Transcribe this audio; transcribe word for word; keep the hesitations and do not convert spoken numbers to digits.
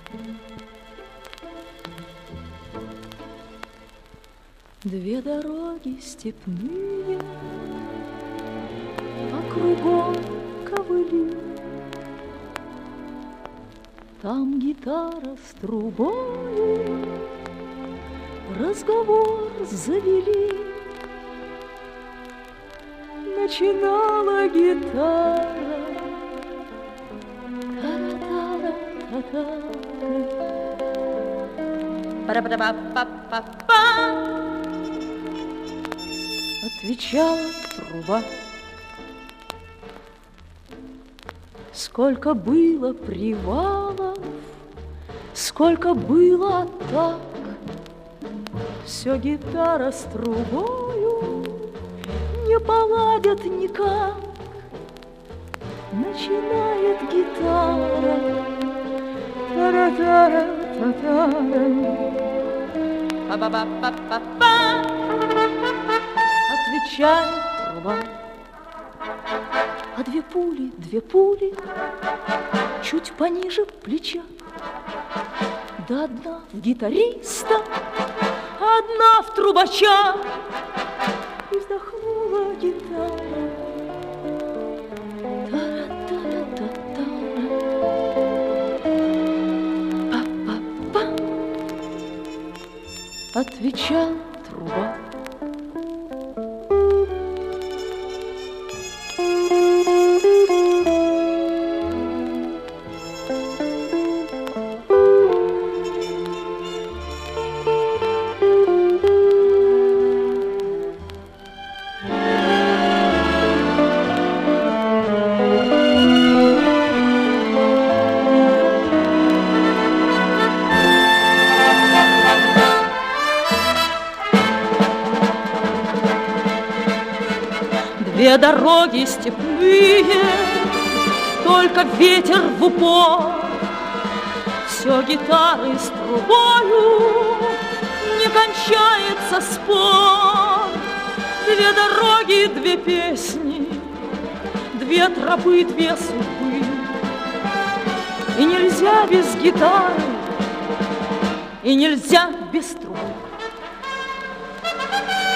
Две дороги степные, а кругом ковыли. Там гитара с трубою разговор завели. Начинала гитара та-ра-та-ра-та-та. Пара-пара-па-па-па-па. Отвечала труба. Сколько было привалов, сколько было атак, все гитара с трубою не поладят никак. Начинает гитара та-ра-та-ра-та-та-ра. Па-па-па-па-па-па. Отвечает труба. А две пули, две пули чуть пониже плеча. Да одна в гитариста, одна в трубача. И вздохнула гитара. Та-ра-та-ра-та-та-ра. Па-па-па. Отвечала труба. Две дороги степные, только ветер в упор. Все гитары с трубою, не кончается спор. Две дороги, две песни, две тропы, две судьбы. И нельзя без гитары, и нельзя без трубы.